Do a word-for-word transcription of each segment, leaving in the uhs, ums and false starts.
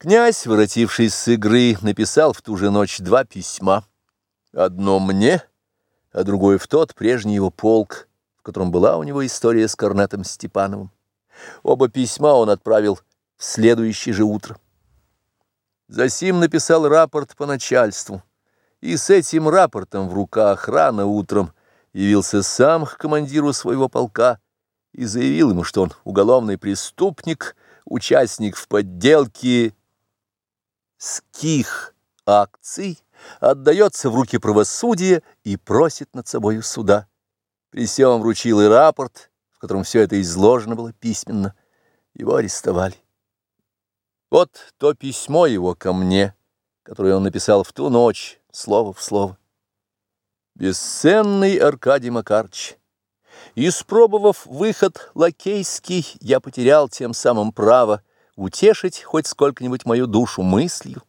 Князь, воротившись с игры, написал в ту же ночь два письма. Одно мне, а другое в тот прежний его полк, в котором была у него история с корнетом Степановым. Оба письма он отправил в следующее же утро. Засим написал рапорт по начальству, и с этим рапортом в руках рано утром явился сам к командиру своего полка и заявил ему, что он уголовный преступник, участник в подделке ских акций, отдается в руки правосудия и просит над собою суда. При сём вручил и рапорт, в котором все это изложено было письменно. Его арестовали. Вот то письмо его ко мне, которое он написал в ту ночь, слово в слово. «Бесценный Аркадий Макарыч, испробовав выход лакейский, я потерял тем самым право утешить хоть сколько-нибудь мою душу мыслью,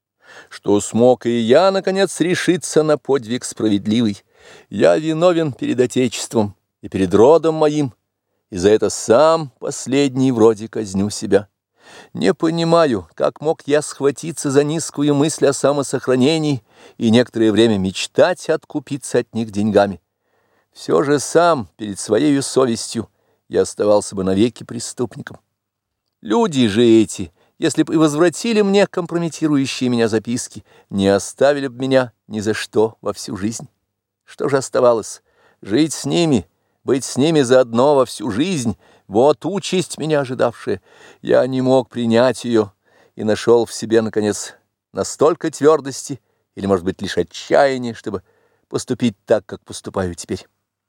что смог и я, наконец, решиться на подвиг справедливый. Я виновен перед Отечеством и перед родом моим, и за это сам последний вроде казню себя. Не понимаю, как мог я схватиться за низкую мысль о самосохранении и некоторое время мечтать откупиться от них деньгами. Все же сам перед своей совестью я оставался бы навеки преступником. Люди же эти, если бы и возвратили мне компрометирующие меня записки, не оставили бы меня ни за что во всю жизнь. Что же оставалось? Жить с ними, быть с ними заодно во всю жизнь — вот участь меня ожидавшая. Я не мог принять ее и нашел в себе, наконец, настолько твердости, или, может быть, лишь отчаяния, чтобы поступить так, как поступаю теперь.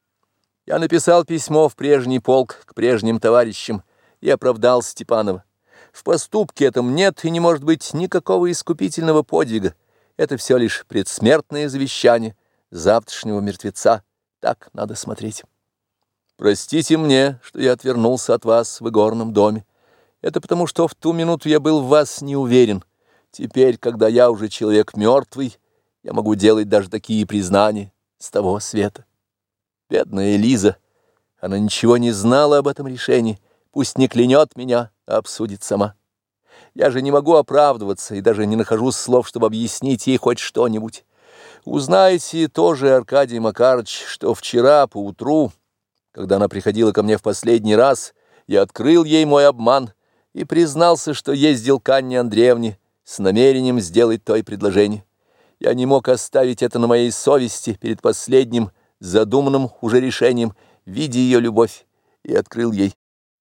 Я написал письмо в прежний полк к прежним товарищам и оправдал Степанова. В поступке этом нет и не может быть никакого искупительного подвига. Это все лишь предсмертное завещание завтрашнего мертвеца. Так надо смотреть. Простите мне, что я отвернулся от вас в игорном доме. Это потому, что в ту минуту я был в вас не уверен. Теперь, когда я уже человек мертвый, я могу делать даже такие признания с того света. Бедная Лиза, она ничего не знала об этом решении. Пусть не клянет меня, а обсудит сама. Я же не могу оправдываться и даже не нахожу слов, чтобы объяснить ей хоть что-нибудь. Узнайте тоже, Аркадий Макарыч, что вчера поутру, когда она приходила ко мне в последний раз, я открыл ей мой обман и признался, что ездил к Анне Андреевне с намерением сделать то и предложение. Я не мог оставить это на моей совести перед последним задуманным уже решением, видя ее любовь, и открыл ей.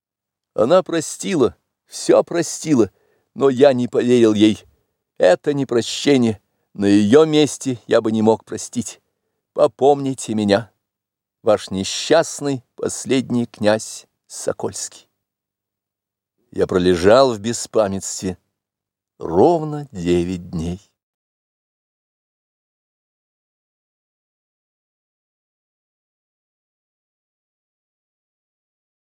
Она простила, все простила, но я не поверил ей. Это не прощение, на ее месте я бы не мог простить. Попомните меня. Ваш несчастный последний князь Сокольский. Я пролежал в беспамятстве ровно девять дней.